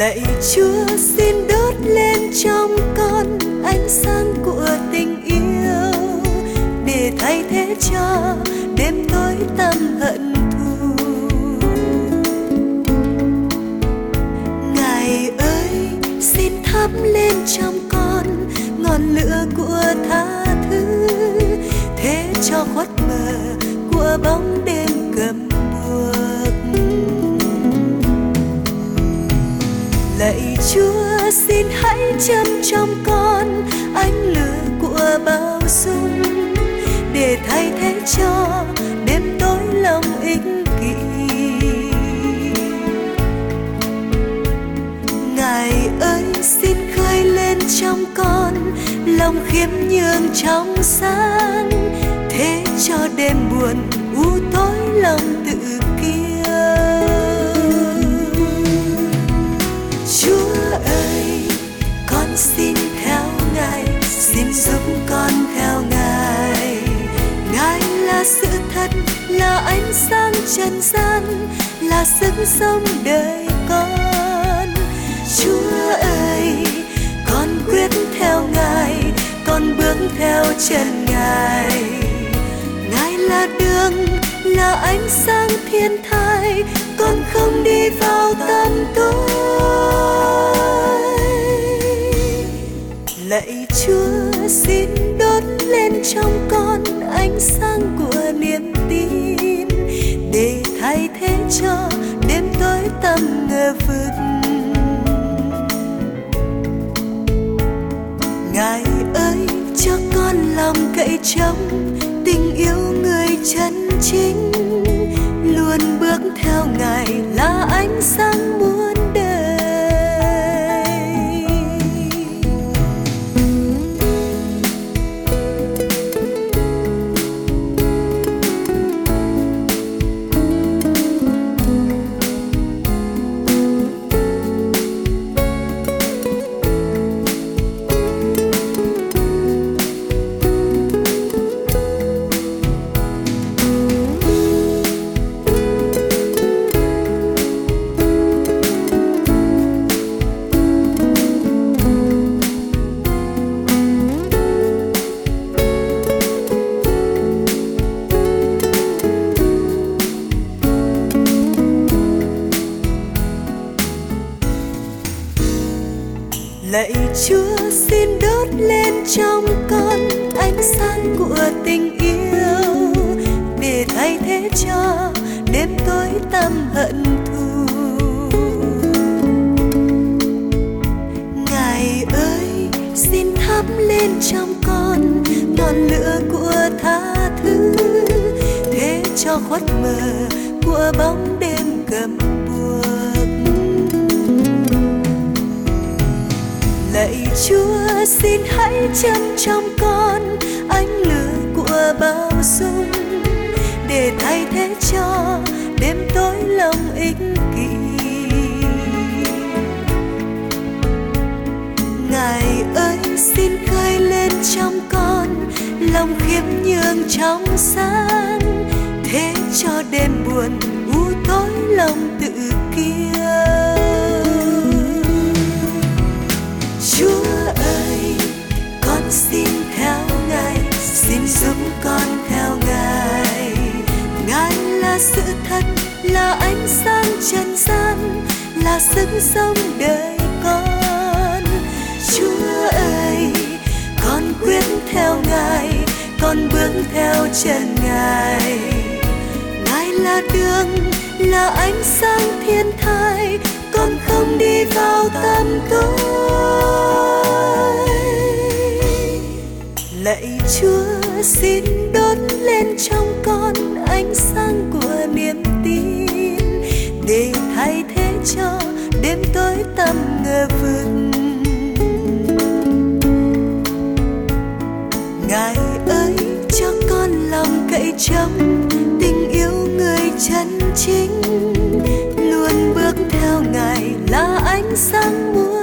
Lạy Chúa xin đốt lên trong con ánh sáng của tình yêu, để thay thế cho đêm tối tâm hận thù. Ngài ơi xin thắp lên trong con ngọn lửa của tha thứ, thế cho khuất mờ của bóng đêm cầm buộc. Lạy Chúa xin hãy châm trong con ánh lửa của bao dung, để thay thế cho đêm tối lòng ích kỷ. Ngài ơi xin khơi lên trong con lòng khiêm nhường trong sáng, thế cho đêm buồn u tối lòng tự kiêu. Chúa ơi con xin theo Ngài, xin giúp con theo Ngài. Ngài là sự thật, là ánh sáng trần gian, là sức sống đời con. Chúa ơi con quyết theo Ngài, con bước theo chân Ngài. Ngài là đường, là ánh sáng thiên thai, con không đi vào tăm tối. Lạy Chúa xin đốt lên trong con ánh sáng của niềm tin, để thay thế cho đêm tối tăm ngờ vực. Ngài ơi cho con lòng cậy trông tình yêu người chân chính, luôn bước theo Ngài là ánh sáng muôn đời. Lạy Chúa xin đốt lên trong con ánh sáng của tình yêu, để thay thế cho đêm tối tăm hận thù. Ngài ơi xin thắp lên trong con ngọn lửa của tha thứ, thế cho khuất mờ của bóng đêm cầm buộc. Lạy Chúa xin hãy châm trong con ánh lửa của bao dung, để thay thế cho đêm tối lòng ích kỷ. Ngài ơi xin khơi lên trong con lòng khiêm nhường trong sáng, thế cho đêm buồn u tối lòng tự kiêu. Chúa ơi con xin theo Ngài, xin giúp con theo Ngài. Ngài là sự thật, là ánh sáng trần gian, là sức sống đời con. Chúa ơi con quyết theo Ngài, con bước theo chân Ngài. Ngài là đường, là ánh sáng thiên thai, con không đi vào tăm tối. Lạy Chúa xin đốt lên trong con ánh sáng của niềm tin, để thay thế cho đêm tối tăm ngờ vực. Ngài ơi cho con lòng cậy trông tình yêu người chân chính, luôn bước theo Ngài là ánh sáng muôn